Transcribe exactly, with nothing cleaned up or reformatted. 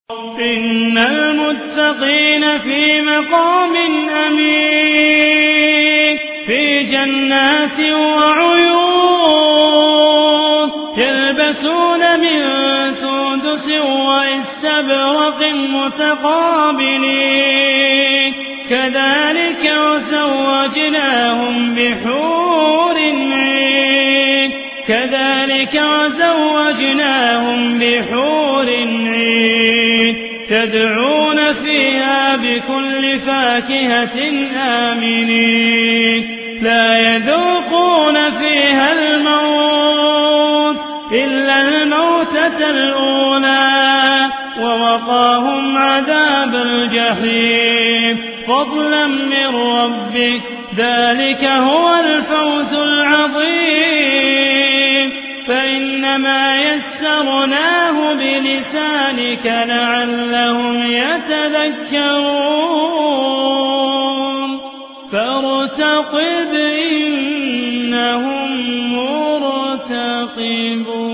إن المتقين في مقام أمين في جنات وعيون يلبسون من سندس واستبرق متقابلين كذلك وزوجناهم بحور عين كذلك وزوجناهم بحور عين تدعون فيها بكل فاكهة آمنين لا يذوقون فيها الموت إلا الموتة الأولى ووقاهم عذاب الجحيم فضلا من ربك ذلك هو الفوز العظيم فإنما يسرناه بلسانك لعلهم يتذكرون فارتقب إنهم مرتقبون.